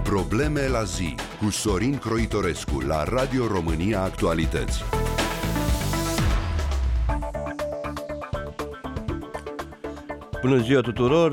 Probleme la zi cu Sorin Croitorescu la Radio România Actualități. Bună ziua tuturor!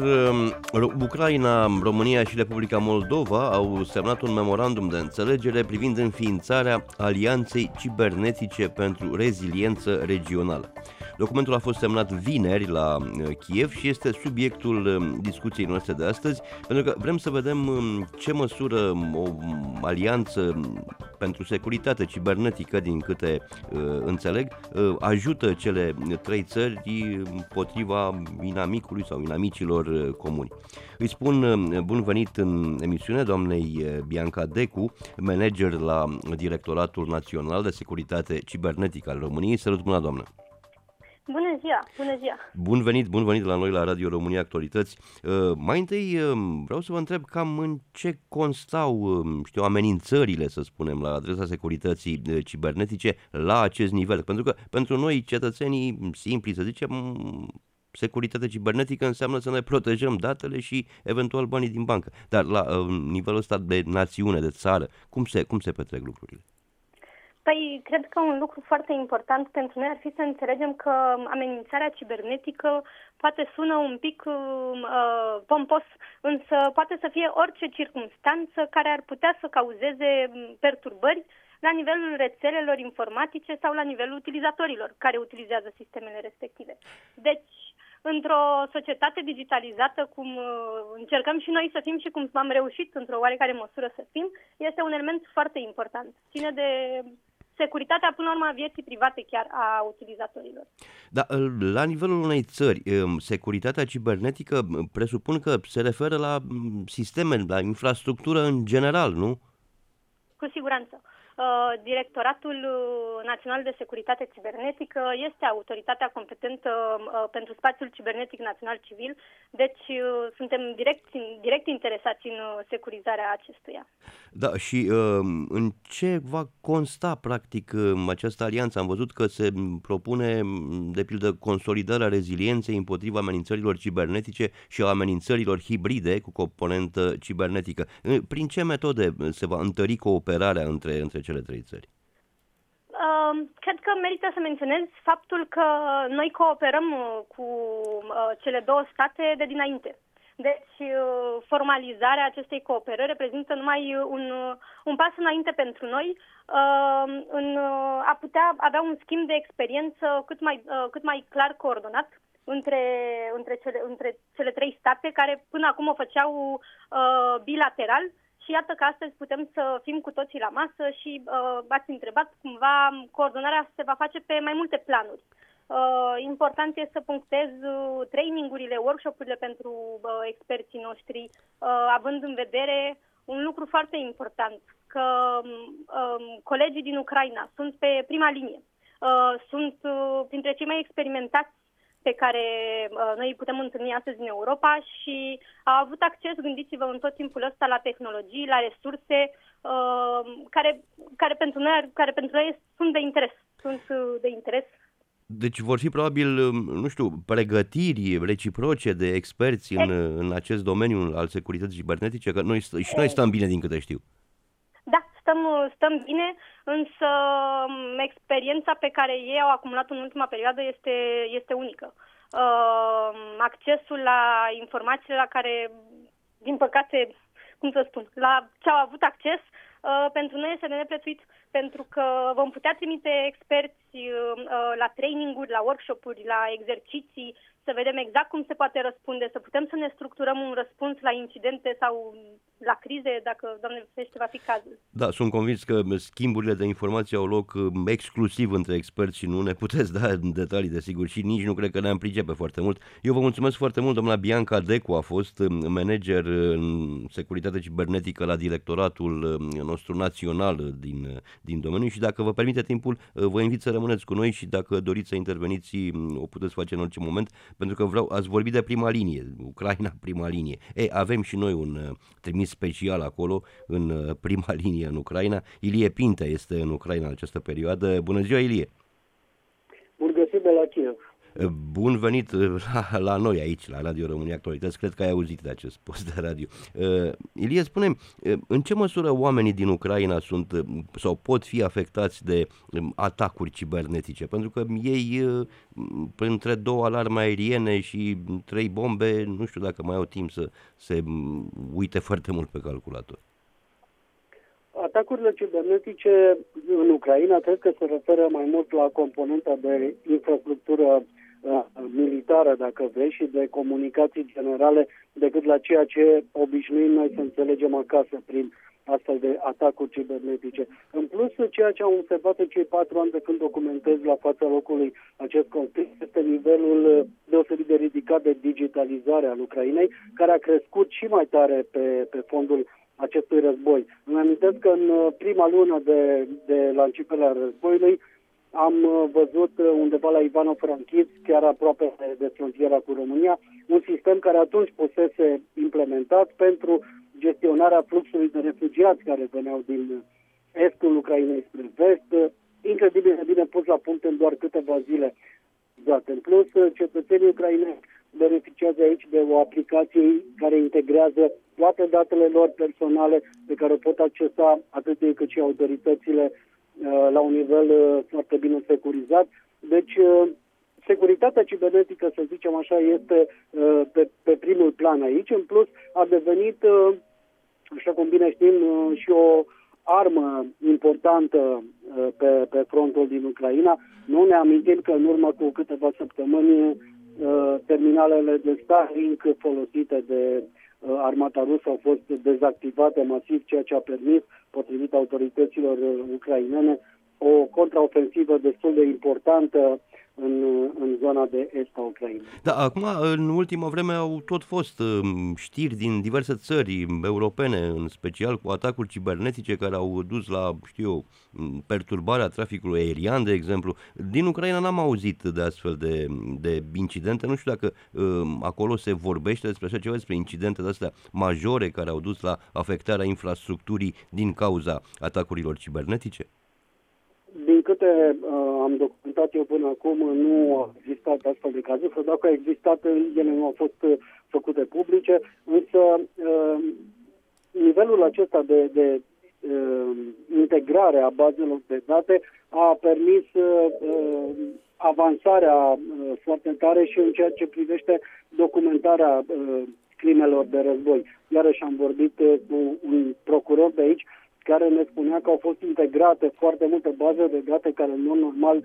Ucraina, România și Republica Moldova au semnat un memorandum de înțelegere privind înființarea Alianței Cibernetice pentru Reziliență Regională. Documentul a fost semnat vineri la Kiev și este subiectul discuției noastre de astăzi, pentru că vrem să vedem ce măsură o alianță pentru securitate cibernetică, din câte înțeleg, ajută cele trei țări împotriva inamicului sau inamicilor comuni. Îi spun bun venit în emisiune doamnei Bianca Decu, manager la Directoratul Național de Securitate Cibernetică al României. Salut, bună doamnă! Bună ziua, bună ziua! Bun venit la noi la Radio România Actualități. Mai întâi vreau să vă întreb cam în ce constau, amenințările, să spunem, la adresa securității cibernetice la acest nivel. Pentru că pentru noi, cetățenii simpli, să zicem, securitatea cibernetică înseamnă să ne protejăm datele și eventual banii din bancă. Dar la nivelul ăsta de națiune, de țară, cum se petrec lucrurile? Păi, cred că un lucru foarte important pentru noi ar fi să înțelegem că amenințarea cibernetică poate sună un pic pompos, însă poate să fie orice circumstanță care ar putea să cauzeze perturbări la nivelul rețelelor informatice sau la nivelul utilizatorilor care utilizează sistemele respective. Deci, într-o societate digitalizată, cum încercăm și noi să fim și cum am reușit într-o oarecare măsură să fim, este un element foarte important. Ține de securitatea, până la urmă, a vieții private chiar a utilizatorilor. Da, la nivelul unei țări, securitatea cibernetică presupun că se referă la sisteme, la infrastructură în general, nu? Cu siguranță. Directoratul Național de Securitate Cibernetică este autoritatea competentă pentru spațiul cibernetic național civil, deci suntem direct interesați în securizarea acestuia. Da, și în ce va consta practic această alianță? Am văzut că se propune, de pildă, consolidarea rezilienței împotriva amenințărilor cibernetice și a amenințărilor hibride cu componentă cibernetică. Prin ce metode se va întări cooperarea între cele trei țări? Cred că merită să menționez faptul că noi cooperăm cu cele două state de dinainte. Deci, formalizarea acestei cooperări reprezintă numai un pas înainte pentru noi în a putea avea un schimb de experiență cât mai clar coordonat între cele trei state care până acum o făceau bilateral. Și iată că astăzi putem să fim cu toții la masă și ați întrebat, cumva, coordonarea se va face pe mai multe planuri. Important este să punctez trainingurile, workshop-urile pentru experții noștri, având în vedere un lucru foarte important, că colegii din Ucraina sunt pe prima linie, sunt printre cei mai experimentați pe care noi îi putem întâlni astăzi în Europa și au avut acces, gândiți-vă, în tot timpul ăsta la tehnologii, la resurse care pentru noi sunt de interes. Deci vor fi probabil, pregătiri reciproce de experți în acest domeniu al securității cibernetice, că noi stăm bine, din câte știu. Da, stăm bine, însă experiența pe care ei au acumulat în ultima perioadă este unică. Accesul la informațiile la care, din păcate, la ce au avut acces, pentru noi este de neprețuit, pentru că vom putea trimite experți la training-uri, la workshop-uri, la exerciții, să vedem exact cum se poate răspunde, să putem să ne structurăm un răspuns la incidente sau la crize, dacă, Doamne ferește, va fi cazul. Da, sunt convins că schimburile de informații au loc exclusiv între experți și nu ne puteți da detalii, desigur, și nici nu cred că ne-am pricepe foarte mult. Eu vă mulțumesc foarte mult, doamna Bianca Decu a fost manager în securitate cibernetică la directoratul nostru național din domeniu și dacă vă permite timpul, vă invit să rămâneți cu noi și dacă doriți să interveniți, o puteți face în orice moment, pentru că ați vorbit de prima linie, Ucraina prima linie. Avem și noi un trimis special acolo, în prima linie în Ucraina. Ilie Pintea este în Ucraina în această perioadă. Bună ziua, Ilie! Bun găsit de la Kiev! Bun venit la noi aici, la Radio România Actualități. Cred că ai auzit de acest post de radio. Ilie, spune-mi, în ce măsură oamenii din Ucraina sunt sau pot fi afectați de atacuri cibernetice? Pentru că ei, între 2 alarme aeriene și 3 bombe, nu știu dacă mai au timp să se uite foarte mult pe calculator. Atacurile cibernetice în Ucraina cred că se referă mai mult la componenta de infrastructură militară, dacă vrei, și de comunicații generale, decât la ceea ce obișnuim noi să înțelegem acasă prin astfel de atacuri cibernetice. În plus, ceea ce am observat în cei 4 ani de când documentez la fața locului acest conflict este nivelul deosebit de ridicat de digitalizare al Ucrainei, care a crescut și mai tare pe fondul acestui război. Îmi amintesc că în prima lună de la începerea războiului am văzut undeva la Ivano-Frankivsk, chiar aproape de frontiera cu România, un sistem care atunci fusese implementat pentru gestionarea fluxului de refugiați care veneau din estul Ucrainei spre vest, incredibil de bine pus la punct în doar câteva zile. În plus, cetățenii ucraineni beneficiază aici de o aplicație care integrează toate datele lor personale pe care o pot accesa atât ei cât și autoritățile la un nivel foarte bine securizat. Deci, securitatea cibernetică, să zicem așa, este pe primul plan aici. În plus, a devenit, așa cum bine știm, și o armă importantă pe frontul din Ucraina. Nu ne amintim că în urmă cu câteva săptămâni terminalele de Starlink folosite de armata rusă au fost dezactivate masiv, ceea ce a permis, potrivit autorităților ucrainene, o contraofensivă destul de importantă în zona de est a Ucrainei. Da, acum, în ultima vreme, au tot fost știri din diverse țări europene, în special cu atacuri cibernetice care au dus la, perturbarea traficului aerian, de exemplu. Din Ucraina n-am auzit de astfel de incidente. Nu știu dacă acolo se vorbește despre așa ceva, despre incidente de astea majore care au dus la afectarea infrastructurii din cauza atacurilor cibernetice. Din câte am documentat eu până acum, nu au existat astfel de cazuri, sau dacă au existat, ele nu au fost făcute publice, însă nivelul acesta de integrare a bazelor de date a permis avansarea foarte tare și în ceea ce privește documentarea crimelor de război. Iarăși am vorbit cu un procuror de aici care ne spunea că au fost integrate foarte multe baze de date care în mod normal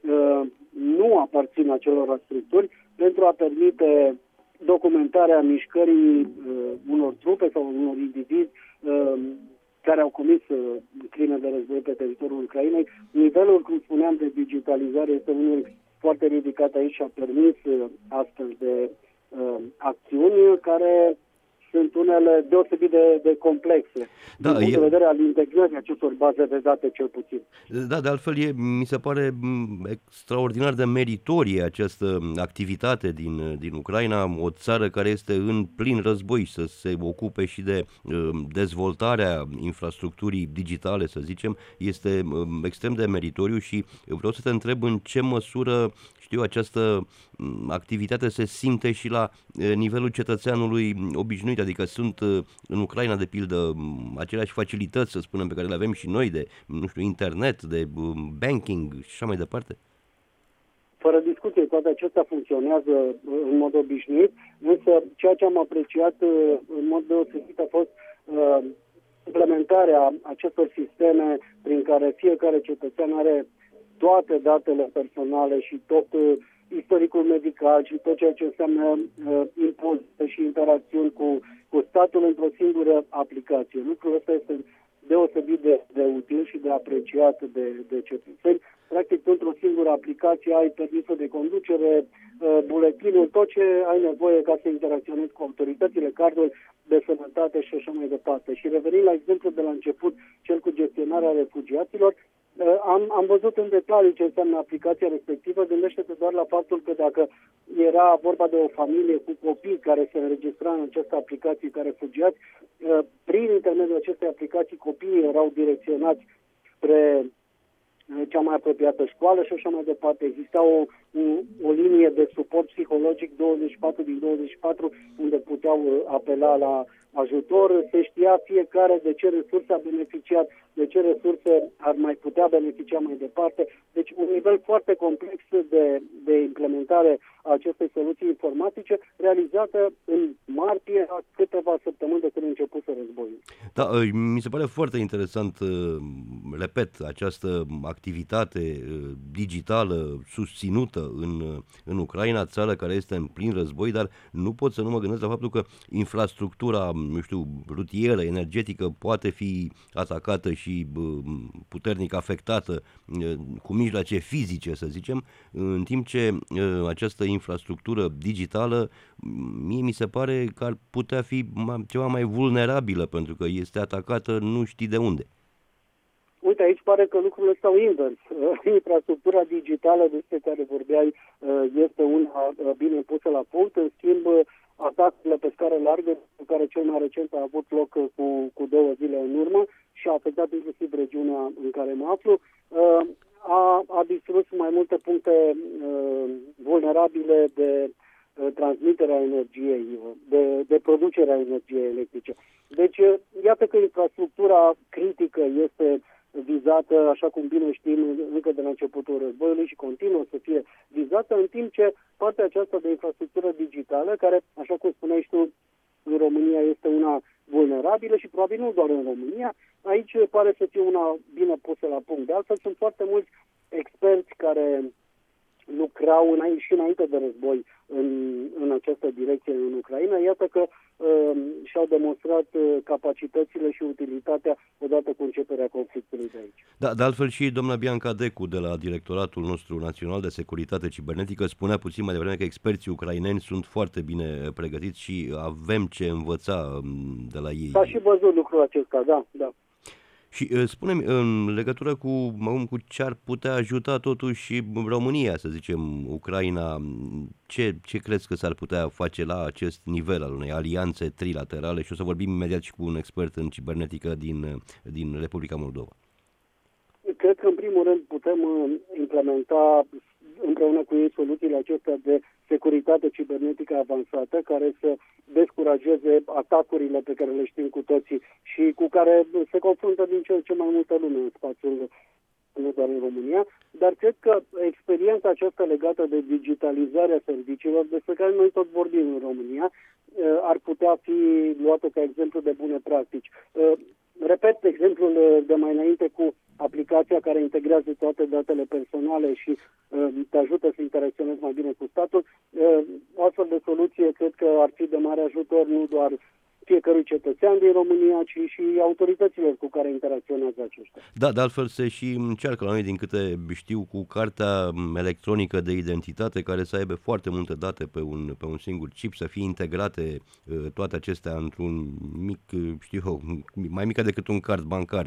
nu aparțin acelor structuri pentru a permite documentarea mișcării unor trupe sau unor indivizi care au comis crime de război pe teritoriul Ucrainei. Nivelul, cum spuneam, de digitalizare este unul foarte ridicat aici și a permis astfel de acțiuni care sunt unele deosebit de complexe, din punct de vedere al integrării acestor baze de date, cel puțin. Da, de altfel mi se pare extraordinar de meritorie această activitate din Ucraina, o țară care este în plin război, să se ocupe și de dezvoltarea infrastructurii digitale, să zicem, este extrem de meritoriu și vreau să te întreb în ce măsură această activitate se simte și la nivelul cetățeanului obișnuit, adică sunt în Ucraina, de pildă, aceleași facilități, să spunem, pe care le avem și noi, de, internet, de banking și așa mai departe? Fără discuție, toate acestea funcționează în mod obișnuit, însă ceea ce am apreciat în mod deosebit a fost implementarea acestor sisteme prin care fiecare cetățean are toate datele personale și tot istoricul medical și tot ceea ce înseamnă impozite și interacțiuni cu statul într-o singură aplicație. Lucrul ăsta este deosebit de util și de apreciat de cetățeni. Practic, într-o singură aplicație ai permisul de conducere, buletinul, tot ce ai nevoie ca să interacționezi cu autoritățile, cardul de sănătate și așa mai departe. Și revenind la exemplu de la început, cel cu gestionarea refugiaților, am văzut în detaliu ce înseamnă aplicația respectivă. Gândește-te doar la faptul că dacă era vorba de o familie cu copii care se înregistra în această aplicație ca refugiați, prin intermediul acestei aplicații copiii erau direcționați spre cea mai apropiată școală și așa mai departe. Exista o linie de suport psihologic 24 din 24 unde puteau apela la ajutor, se știa fiecare de ce resurse a beneficiat, de ce resurse ar mai putea beneficia mai departe. Deci un nivel foarte complex de implementare a acestei soluții informatice realizată în martie, a câteva săptămâni de când a început războiul. Da, mi se pare foarte interesant, repet, această activitate digitală susținută în Ucraina, țară care este în plin război, dar nu pot să nu mă gândesc la faptul că infrastructura, nu știu, rutieră, energetică poate fi atacată și puternic afectată cu mijloace fizice, să zicem, în timp ce această infrastructură digitală, mie mi se pare că ar putea fi ceva mai vulnerabilă, pentru că este atacată nu știi de unde. Uite, aici pare că lucrurile stau invers. Infrastructura digitală despre care vorbeai este una bine pusă la punct. În schimb, atacurile pe scară largă, cu care cel mai recent a avut loc cu 2 zile în urmă și a afectat inclusiv regiunea în care mă aflu, a distrus mai multe puncte vulnerabile de transmiterea energiei, de producerea energiei electrice. Deci, iată că infrastructura critică este vizată, așa cum bine știm, încă de la începutul războiului și continuă să fie vizată, în timp ce partea aceasta de infrastructură digitală, care, așa cum spuneai tu, în România este una vulnerabilă și probabil nu doar în România, aici pare să fie una bine pusă la punct. De altfel, sunt foarte mulți experți care lucrau și înainte de război în această direcție în Ucraina. Iată că și-au demonstrat capacitățile și utilitatea odată cu începerea conflictului de aici. Da, de altfel și doamna Bianca Decu de la Directoratul nostru național de securitate cibernetică spunea puțin mai devreme că experții ucraineni sunt foarte bine pregătiți și avem ce învăța de la ei. S-a și văzut lucrul acesta, da. Și spune-mi, în legătură cu ce ar putea ajuta totuși România, să zicem, Ucraina, ce crezi că s-ar putea face la acest nivel al unei alianțe trilaterale? Și o să vorbim imediat și cu un expert în cibernetică din Republica Moldova. Cred că, în primul rând, putem implementa împreună cu ei soluțiile acestea de securitate cibernetică avansată, care să descurajeze atacurile pe care le știm cu toții și cu care se confruntă din ce în ce mai multă lume în spațiul, nu doar în România, dar cred că experiența aceasta legată de digitalizarea serviciilor, despre care noi tot vorbim în România, ar putea fi luată ca exemplu de bune practici. Repet exemplul de mai înainte cu aplicația care integrează toate datele personale și te ajută să interacționezi mai bine cu statul. O astfel de soluție cred că ar fi de mare ajutor nu doar fiecărui cetățean din România, ci și autorităților cu care interacționează aceștia. Da, de altfel se și încearcă la noi, din câte știu, cu cartea electronică de identitate, care să aibă foarte multe date pe un singur chip, să fie integrate toate acestea într-un mic, mai mică decât un card bancar.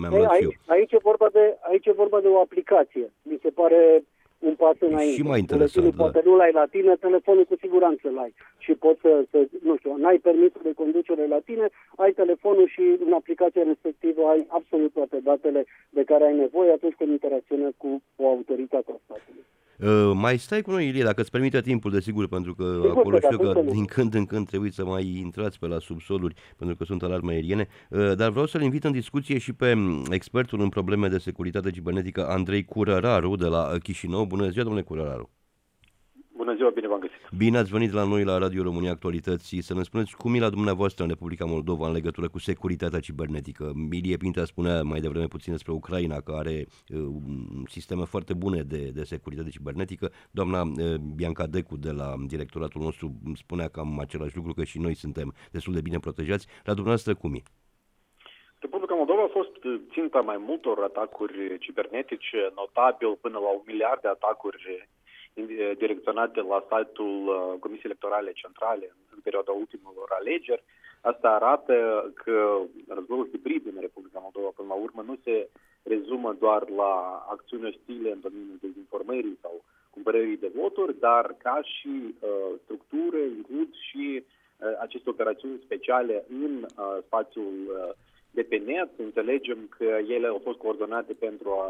Aici e vorba de o aplicație. Mi se pare un pas înainte. Și mai interesant, poate nu l-ai la tine, telefonul cu siguranță l-ai. Și poți să nu știu, n-ai permisul de conducere la tine, ai telefonul și în aplicația respectivă ai absolut toate datele de care ai nevoie atunci când interacționezi cu o autoritate a statului. Mai stai cu noi, Ilie, dacă îți permite timpul, desigur, pentru că acolo știu că din când în când trebuie să mai intrați pe la subsoluri, pentru că sunt alarme aeriene, dar vreau să-l invit în discuție și pe expertul în probleme de securitate cibernetică, Andrei Curăraru, de la Chișinău. Bună ziua, domnule Curăraru! Bună ziua, bine v-am găsit! Bine ați venit la noi la Radio România Actualități. Să ne spuneți cum e la dumneavoastră în Republica Moldova în legătură cu securitatea cibernetică. Ilie Pintea spunea mai devreme puțin despre Ucraina, care are sisteme foarte bune de securitate cibernetică. Doamna Bianca Decu de la directoratul nostru spunea cam același lucru, că și noi suntem destul de bine protejați. La dumneavoastră cum e? Republica Moldova a fost ținta mai multor atacuri cibernetice, notabil până la 1 miliard de atacuri direcționate la site-ul Comisiei Electorale Centrale în perioada ultimelor alegeri. Asta arată că războiul hibrid în Republica Moldova până la urmă nu se rezumă doar la acțiuni ostile în domeniul dezinformării sau cumpărării de voturi, dar ca și structură includ și aceste operațiuni speciale în spațiul de pe net. Înțelegem că ele au fost coordonate pentru a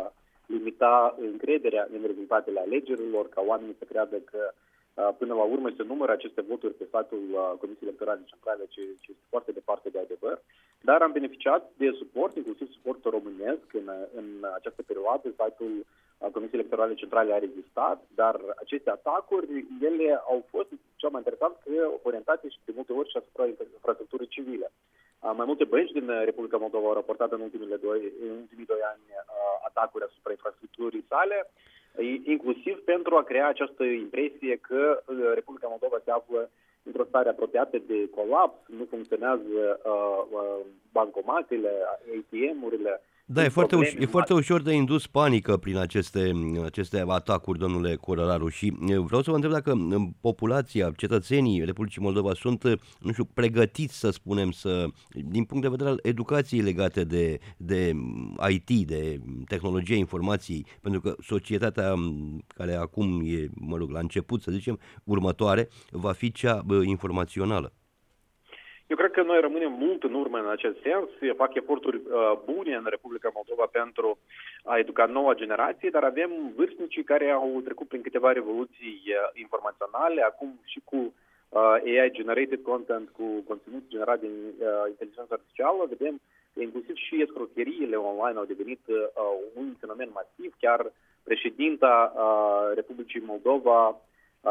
limita încrederea în rezultatele alegerilor, ca oamenii să creadă că până la urmă se numără aceste voturi pe site-ul Comisiei Electorale Centrale, ce este foarte departe de adevăr. Dar am beneficiat de suport, inclusiv suportul românesc în această perioadă. Site-ul Comisiei Electorale Centrale a rezistat, dar aceste atacuri, ele au fost, cel mai interesant, că orientate și de multe ori și asupra infrastructurii civile. Mai multe bănci din Republica Moldova au raportat în ultimii 2 ani atacuri asupra infrastructurii sale, inclusiv pentru a crea această impresie că Republica Moldova se află într-o stare apropiată de colaps, nu funcționează bancomatele, ATM-urile. Da, e foarte ușor de indus panică prin aceste atacuri, domnule Corăraru, și vreau să vă întreb dacă populația, cetățenii Republicii Moldova sunt, nu știu, pregătiți, să spunem, din punct de vedere al educației legate de IT, de tehnologia informației, pentru că societatea care acum e, la început, să zicem, următoare, va fi cea informațională. Eu cred că noi rămânem mult în urmă în acest sens, fac eforturi bune în Republica Moldova pentru a educa noua generație, dar avem vârstnicii care au trecut prin câteva revoluții informaționale, acum și cu AI-generated content, cu conținut generat din inteligență artificială, vedem că inclusiv și escrocheriile online au devenit un fenomen masiv, chiar președinta Republicii Moldova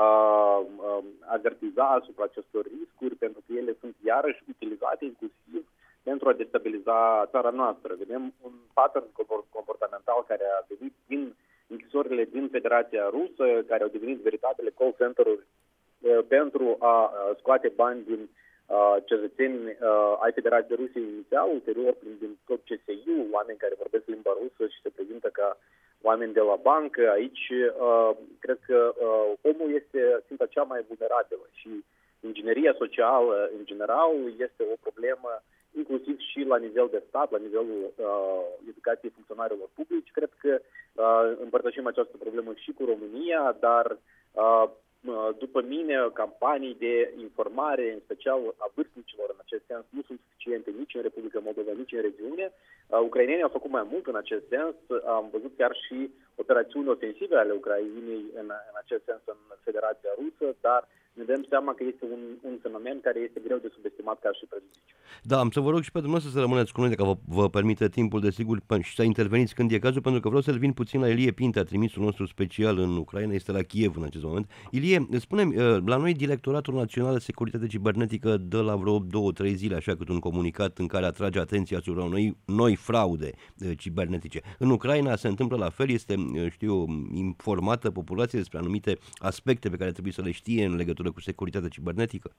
avertiza asupra acestor riscuri, pentru că ele sunt iarăși utilizate inclusiv pentru a destabiliza țara noastră. Vedem un pattern comportamental care a venit din închisorile din Federația Rusă, care au devenit veritabile call center-uri pentru a scoate bani din cetățeni ai Federației Rusiei inițial, ulterior din tot CSI, oameni care vorbesc limba rusă și se prezintă ca oameni de la bancă. Aici cred că omul este ținta cea mai vulnerabilă și ingineria socială, în general, este o problemă inclusiv și la nivel de stat, la nivelul educației funcționarilor publici. Cred că împărtășim această problemă și cu România, dar după mine, campanii de informare, în special a vârstnicilor în acest sens, nu sunt suficiente nici în Republica Moldova, nici în regiune. Ucrainenii au făcut mai mult în acest sens. Am văzut chiar și operațiuni ofensive ale Ucrainei în acest sens în Federația Rusă, dar ne dăm seama că este un fenomen care este greu de subestimat ca și prejudiciu. Da, am să vă rog și pe dumneavoastră să rămâneți cu noi, dacă vă permite timpul, desigur, și să interveniți când e cazul, pentru că vreau să revin puțin la Ilie Pintea, trimisul nostru special în Ucraina, este la Kiev în acest moment. Ilie, spune-mi, la noi Directoratul Național de Securitate Cibernetică dă la vreo 2-3 zile, așa, cât un comunicat în care atrage atenția asupra noi fraude cibernetice. În Ucraina se întâmplă la fel, este, informată populația despre anumite aspecte pe care trebuie să le știe în legătură cu securitatea cibernetică?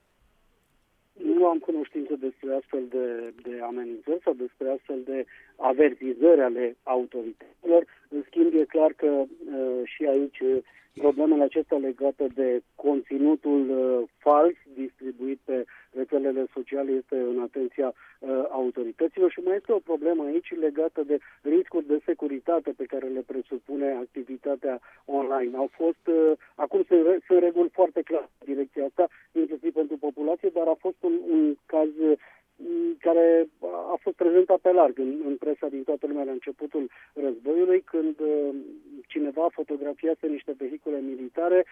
Nu am cunoștință despre astfel de amenințări sau despre astfel de avertizări ale autorităților. În schimb, e clar că și aici problemele acestea legate de conținutul fals distribuit pe rețelele sociale este în atenția autorităților și mai este o problemă aici legată de riscuri de securitate pe care le presupune activitatea online. Acum sunt reguli foarte clare în direcția asta, inclusiv pentru populație, dar a fost un caz care a fost prezentat pe larg în presa din toată lumea la începutul războiului, când cineva fotografiase niște vehicule militare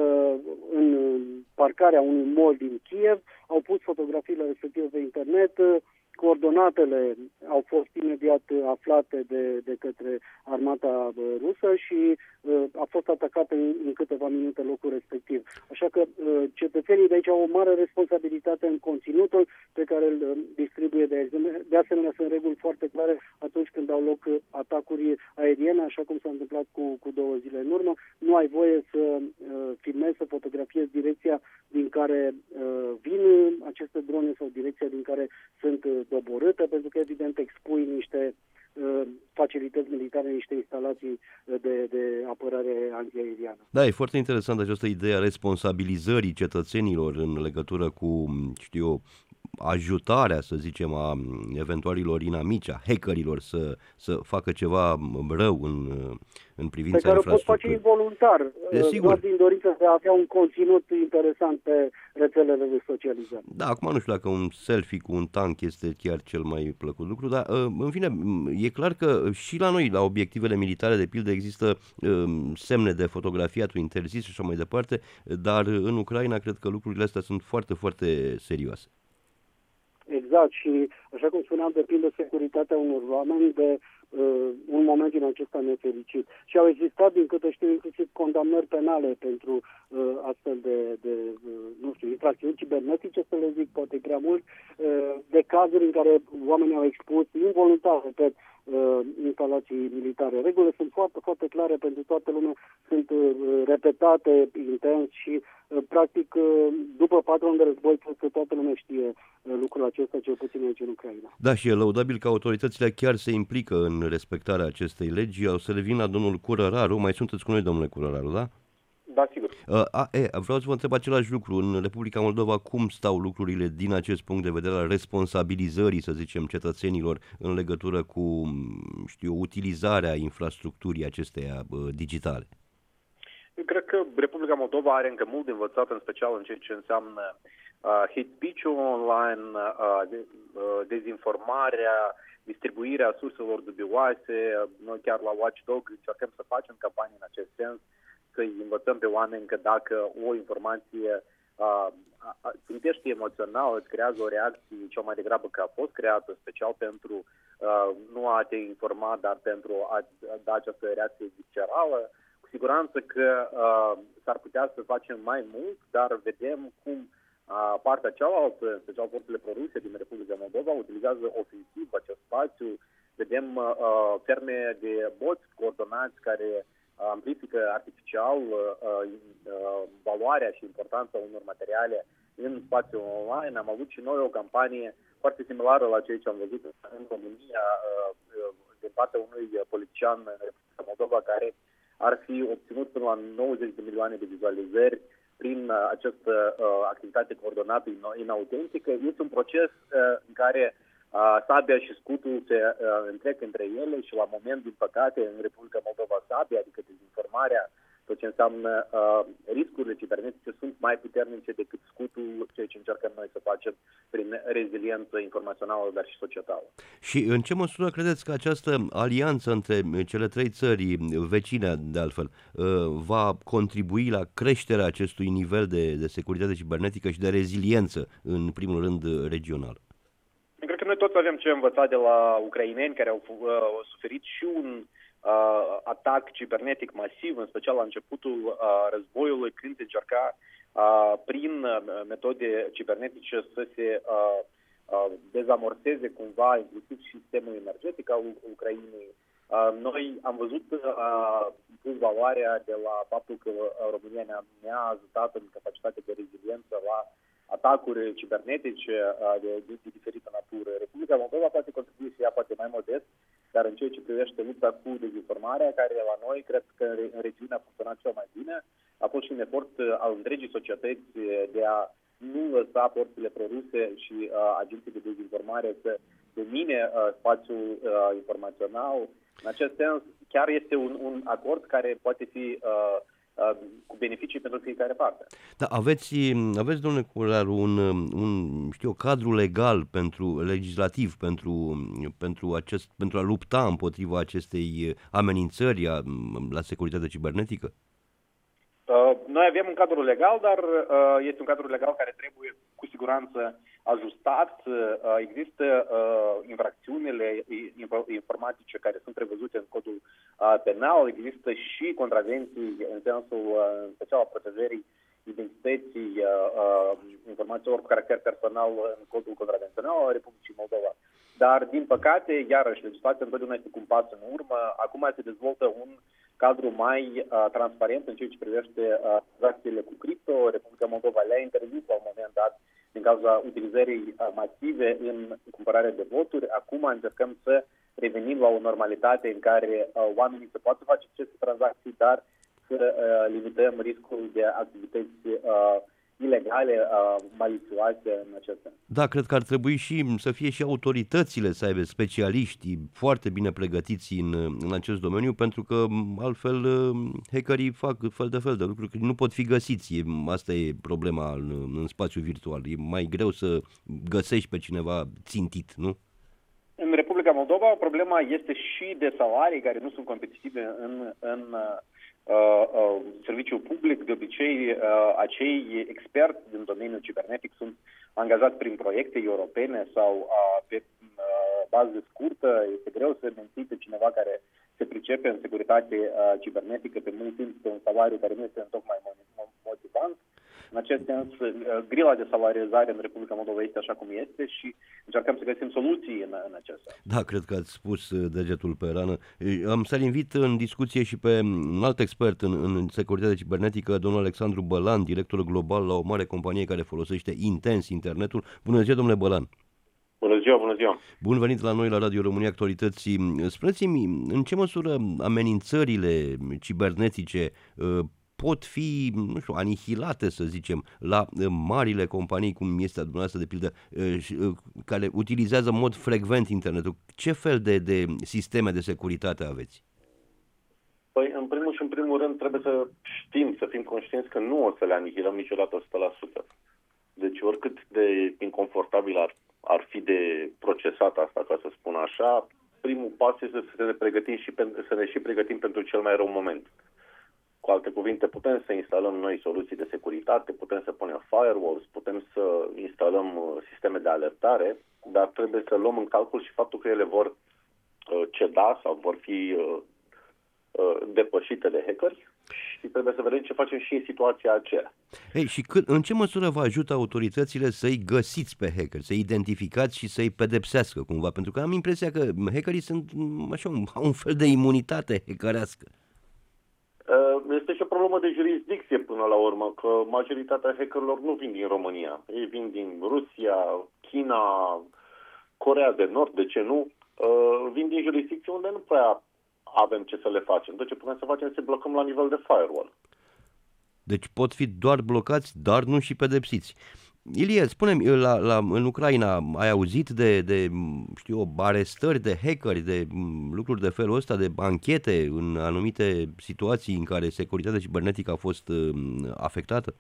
în parcarea unui mall din Kiev, au pus fotografiile respective pe internet, coordonatele au fost imediat aflate de către armata rusă și a fost atacată în câteva minute locul respectiv. Așa că cetățenii de aici au o mare responsabilitate în conținutul pe care îl distribuie de asemenea. De asemenea, sunt reguli foarte clare atunci când au loc atacuri aeriene, așa cum s-a întâmplat cu 2 zile în urmă. Nu ai voie să filmezi, să fotografiezi direcția din care vin aceste drone sau direcția din care sunt doborâte, pentru că evident expui niște facilități militare, niște instalații de apărare antiaeriană. Da, e foarte interesant această idee a responsabilizării cetățenilor în legătură cu, ajutarea, să zicem, a eventualilor inamici, a hackerilor să facă ceva rău în privința pe care o pot face infrastructurii. involuntar, doar din dorință de a avea un conținut interesant pe rețelele de socializare. Da, acum nu știu dacă un selfie cu un tank este chiar cel mai plăcut lucru, dar în fine, e clar că și la noi, la obiectivele militare, de pildă, există semne de fotografiat interzis și așa mai departe, dar în Ucraina cred că lucrurile astea sunt foarte, foarte serioase. Exact, și așa cum spuneam, depinde securitatea unor oameni de un moment din acesta nefericit. Și au existat, din câte știu, inclusiv condamnări penale pentru astfel de nu știu, infracțiuni cibernetice, să le zic, poate prea mult, de cazuri în care oamenii au expus involuntar pe instalații militare. Regulile sunt foarte, foarte clare pentru toată lumea, sunt repetate intens și practic după 4 ani de război cred că toată lumea știe lucrul acesta, cel puțin aici în Ucraina. Da, și e lăudabil că autoritățile chiar se implică în respectarea acestei legi. O să revin la domnul Curăraru. Mai sunteți cu noi, domnule Curăraru, da? Da, sigur. Vreau să vă întreb același lucru. În Republica Moldova, cum stau lucrurile din acest punct de vedere al responsabilizării, să zicem, cetățenilor în legătură cu, utilizarea infrastructurii acesteia digitale? Eu cred că Republica Moldova are încă mult de învățat, în special în ceea ce înseamnă hate speech-ul online, dezinformarea, distribuirea surselor dubioase. Noi chiar la Watchdog încercăm să facem campanii în acest sens, să-i învățăm pe oameni că dacă o informație țintește emoțional, îți creează o reacție cel mai degrabă că a fost creată special pentru nu a te informa, dar pentru a da această reacție viscerală. Cu siguranță că s-ar putea să facem mai mult, dar vedem cum partea cealaltă, în special forțele proruse din Republica Moldova, utilizează ofensiv acest spațiu. Vedem ferme de boți coordonați care amplifică artificial valoarea și importanța unor materiale în spațiul online. Am avut și noi o campanie foarte similară la ceea ce am văzut în România din partea unui politician în Republica Moldova care ar fi obținut până la 90 de milioane de vizualizări prin această activitate coordonată inautentică. Este un proces în care sabia și scutul se întrec între ele și la moment, din păcate, în Republica Moldova sabia, adică dezinformarea, tot ce înseamnă riscurile cibernetice sunt mai puternice decât scutul, ceea ce încercăm noi să facem prin reziliență informațională, dar și societală. Și în ce măsură credeți că această alianță între cele 3 țări vecine, de altfel, va contribui la creșterea acestui nivel de securitate cibernetică și de reziliență, în primul rând, regional? Cred că noi toți avem ce învăța de la ucraineni care au suferit și un atac cibernetic masiv, în special la începutul războiului, când se încerca prin metode cibernetice să se dezamorseze cumva inclusiv și sistemul energetic al Ucrainei. Noi am văzut plus valoarea de la faptul că România ne-a ajutat în capacitatea de reziliență la atacuri cibernetice de diferită natură. Republica Moldova poate contribui și ea poate mai modest, dar în ceea ce privește lupta cu dezinformarea, care la noi cred că în regiune a funcționat cel mai bine, a fost și un efort al întregii societăți de a nu lăsa forțele proruse și agenții de dezinformare să domine spațiul informațional. În acest sens, chiar este un acord care poate fi cu beneficii pentru fiecare parte. Da, aveți domnule Curăraru, un cadru legal legislativ pentru a lupta împotriva acestei amenințări la securitatea cibernetică? Noi avem un cadru legal, dar este un cadru legal care trebuie cu siguranță ajustat. Există infracțiunile informatice care sunt prevăzute în codul penal, există și contravenții în sensul special a protejării identității informațiilor cu caracter personal în codul contravențional al Republicii Moldova. Dar, din păcate, iarăși, legislația întotdeauna este cu un pas în urmă. Acum se dezvoltă un cadru mai transparent în ceea ce privește tranzacțiile cu cripto. Republica Moldova le-a interzis la un moment dat din cauza utilizării masive în cumpărarea de voturi. Acum încercăm să revenim la o normalitate în care oamenii se poată face aceste tranzacții, dar să limităm riscul de activități ilegale, malițioase în acest sens. Da, cred că ar trebui să fie și autoritățile să aibă specialiști foarte bine pregătiți în acest domeniu, pentru că altfel hackerii fac fel de lucruri care nu pot fi găsiți. Asta e problema în spațiul virtual. E mai greu să găsești pe cineva țintit, nu? În Republica Moldova problema este și de salarii care nu sunt competitive în serviciul public. De obicei, acei experți din domeniul cibernetic sunt angajați prin proiecte europene sau pe bază scurtă. Este greu să menții pe cineva care se pricepe în securitate cibernetică pe mult timp pe un salariu care nu este întocmai motivant. În acest sens, grila de salarizare în Republica Moldova este așa cum este și încercăm să găsim soluții în acest sens. Da, cred că ați spus degetul pe rană. Am să-l invit în discuție și pe un alt expert în securitate cibernetică, domnul Alexandru Bălan, director global la o mare companie care folosește intens internetul. Bună ziua, domnule Bălan! Bună ziua, bună ziua! Bun venit la noi la Radio România Actualități. Spuneți-mi, în ce măsură amenințările cibernetice pot fi, nu știu, anihilate, să zicem, la marile companii, cum este a dumneavoastră, de pildă, care utilizează în mod frecvent internetul? Ce fel de sisteme de securitate aveți? Păi, în primul și în primul rând, trebuie să știm, să fim conștienți că nu o să le anihilăm niciodată 100%. Deci, oricât de inconfortabil ar fi de procesat asta, ca să spun așa, primul pas este să ne pregătim să ne pregătim pentru cel mai rău moment. Cu alte cuvinte, putem să instalăm noi soluții de securitate, putem să punem firewalls, putem să instalăm sisteme de alertare, dar trebuie să luăm în calcul și faptul că ele vor ceda sau vor fi depășite de hackeri și trebuie să vedem ce facem și în situația aceea. Ei, și în ce măsură vă ajută autoritățile să-i găsiți pe hackeri, să-i identificați și să-i pedepsească cumva? Pentru că am impresia că hackerii sunt așa un fel de imunitate hackerească. Este și o problemă de jurisdicție până la urmă, că majoritatea hackerilor nu vin din România. Ei vin din Rusia, China, Coreea de Nord, de ce nu? Vin din jurisdicții unde nu prea avem ce să le facem. Tot ce putem să facem este să blocăm la nivel de firewall. Deci pot fi doar blocați, dar nu și pedepsiți. Ilie, spune-mi, în Ucraina ai auzit de arestări de hackeri, de lucruri de felul ăsta, de anchete în anumite situații în care securitatea cibernetică a fost afectată?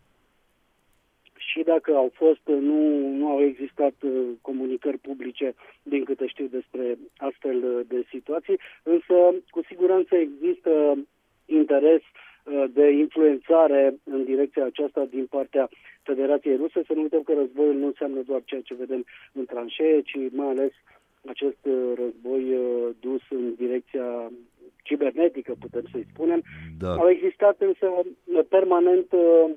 Și dacă au fost, nu au existat comunicări publice, din câte știu, despre astfel de situații, însă cu siguranță există interes de influențare în direcția aceasta din partea Federației Ruse. Să nu uităm că războiul nu înseamnă doar ceea ce vedem în tranșee, ci mai ales acest război dus în direcția cibernetică, putem să-i spunem. Da. Au existat însă permanent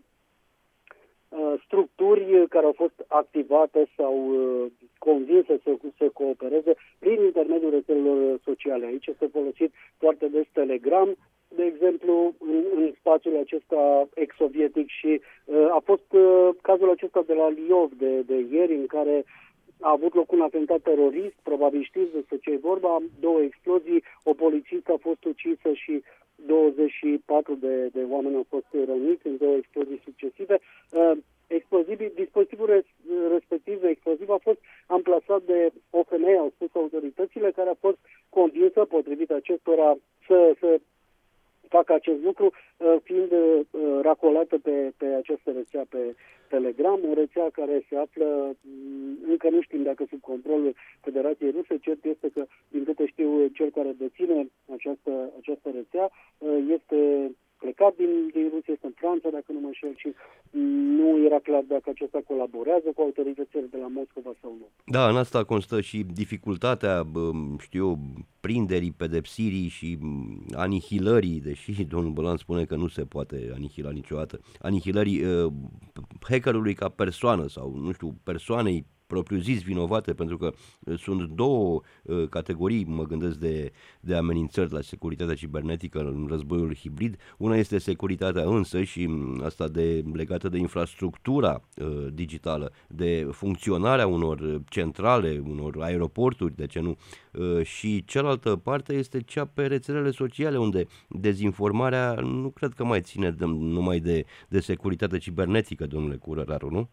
structuri care au fost activate sau convinse să coopereze prin intermediul rețelelor sociale. Aici este folosit foarte des Telegram, de exemplu, în spațiul acesta ex-sovietic și a fost cazul acesta de la Liov de ieri, în care a avut loc un atentat terorist, probabil știți despre ce e vorba, 2 explozii, o polițistă a fost ucisă și 24 de oameni au fost răniți în 2 explozii succesive. Dispozitivul respectiv exploziv a fost amplasat de o femeie, au spus autoritățile, care a fost convinsă, potrivit acestora, să facă acest lucru, fiind racolată pe această rețea pe Telegram, o rețea care se află, încă nu știm dacă sub controlul Federației Ruse. Cert este că, din câte știu, cel care deține această rețea este plecat din Rusia, este în Franța, dacă nu mă înșel, și nu era clar dacă acesta colaborează cu autoritățile de la Moscova sau nu. Da, în asta constă și dificultatea, prinderii, pedepsirii și anihilării, deși domnul Bălan spune că nu se poate anihila niciodată, anihilării hackerului ca persoană sau, nu știu, persoanei propriu-zis vinovate, pentru că sunt două categorii, mă gândesc, de amenințări la securitatea cibernetică în războiul hibrid. Una este securitatea însă și asta legată de infrastructura digitală, de funcționarea unor centrale, unor aeroporturi, de ce nu? Și cealaltă parte este cea pe rețelele sociale, unde dezinformarea nu cred că mai ține numai de securitate cibernetică, domnule Curăraru, nu?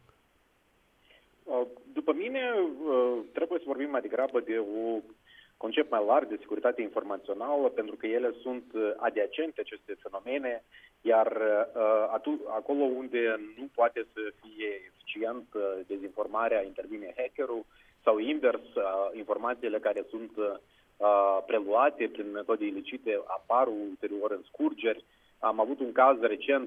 După mine, trebuie să vorbim mai degrabă de un concept mai larg de securitate informațională, pentru că ele sunt adiacente aceste fenomene, iar acolo unde nu poate să fie eficient dezinformarea, intervine hackerul, sau invers, informațiile care sunt preluate prin metode ilicite apar ulterior în scurgeri. Am avut un caz recent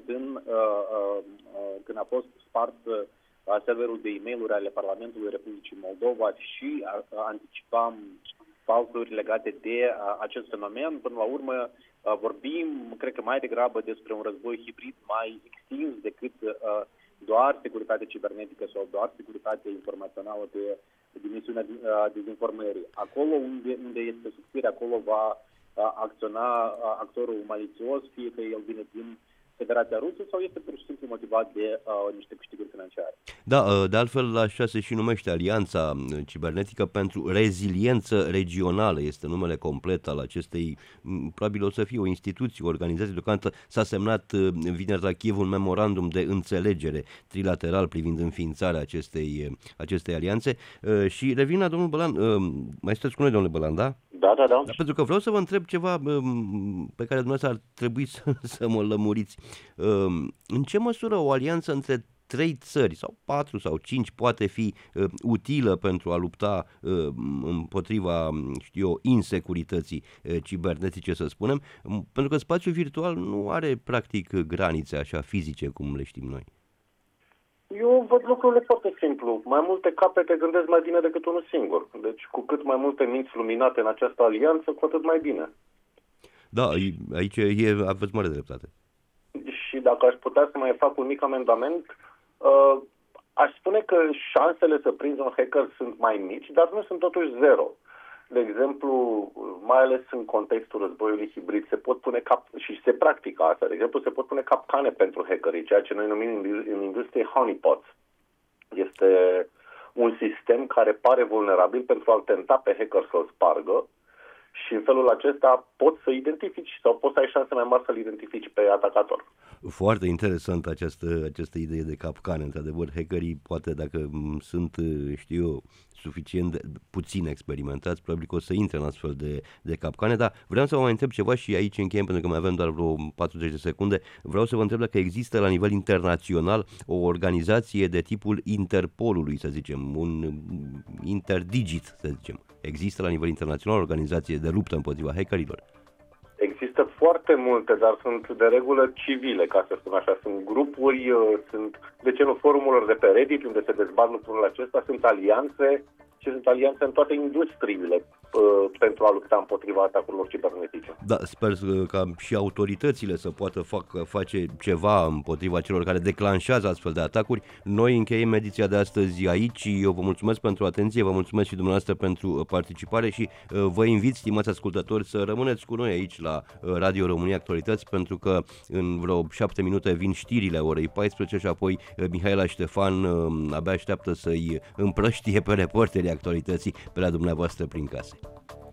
când a fost spart serverul de e-mail-uri ale Parlamentului Republicii Moldova și anticipam falsuri legate de acest fenomen. Până la urmă vorbim, cred că mai degrabă despre un război hibrid mai extins decât doar securitate cibernetică sau doar securitate informațională pe dimensiunea dezinformării. Acolo unde este subțire, acolo va acționa actorul malițios, fie că el vine din Federația Rusă sau este pur și simplu motivat de niște câștiguri financiare. Da, de altfel așa se și numește Alianța Cibernetică pentru Reziliență Regională, este numele complet al acestei, probabil o să fie o instituție, o organizație. Deocamdată s-a semnat vineri la Kiev un memorandum de înțelegere trilateral privind înființarea acestei alianțe. Și revin la domnul Bălan, mai sunteți cu noi, domnule Bălan, da? Da. Pentru că vreau să vă întreb ceva pe care dumneavoastră ar trebui să mă lămuriți. În ce măsură o alianță între 3 țări sau 4 sau 5 poate fi utilă pentru a lupta împotriva, insecurității cibernetice, să spunem, pentru că spațiul virtual nu are practic granițe așa fizice cum le știm noi. Eu văd lucrurile foarte simplu. Mai multe capete gândesc mai bine decât unul singur. Deci cu cât mai multe minți luminate în această alianță, cu atât mai bine. Da, aici aveți mare dreptate. Și dacă aș putea să mai fac un mic amendament, aș spune că șansele să prinzi un hacker sunt mai mici, dar nu sunt totuși zero. De exemplu, mai ales în contextul războiului hibrid, se pot pune și se practică asta. De exemplu, se pot pune capcane pentru hackerii, ceea ce noi numim în industrie honeypots. Este un sistem care pare vulnerabil pentru a-l tenta pe hacker să-l spargă și în felul acesta poți să identifici sau poți să ai șanse mai mari să-l identifici pe atacator. Foarte interesant această idee de capcane. Într-adevăr, hackerii, poate dacă sunt, suficient de puțin experimentați, probabil că o să intre în astfel de capcane, dar vreau să vă mai întreb ceva și aici încheiem, pentru că mai avem doar vreo 40 de secunde. Vreau să vă întreb dacă există la nivel internațional o organizație de tipul Interpolului, să zicem, un interdigit, să zicem. Există la nivel internațional o organizație de luptă împotriva hackerilor? Există foarte multe, dar sunt de regulă civile, ca să spun așa. Sunt grupuri, de ce nu, forumurilor de pe Reddit, unde se dezbat lucrurile acestea, sunt alianțe și sunt alianțe în toate industriile pentru a lupta împotriva atacurilor cibernetice. Da, sper ca și autoritățile să poată face ceva împotriva celor care declanșează astfel de atacuri. Noi încheiem ediția de astăzi aici. Eu vă mulțumesc pentru atenție, vă mulțumesc și dumneavoastră pentru participare și vă invit, stimați ascultători, să rămâneți cu noi aici la Radio România Actualități, pentru că în vreo 7 minute vin știrile orei 14 și apoi Mihaela Ștefan abia așteaptă să-i împrăștie pe reporterii actualității pe la dumneavoastră prin case.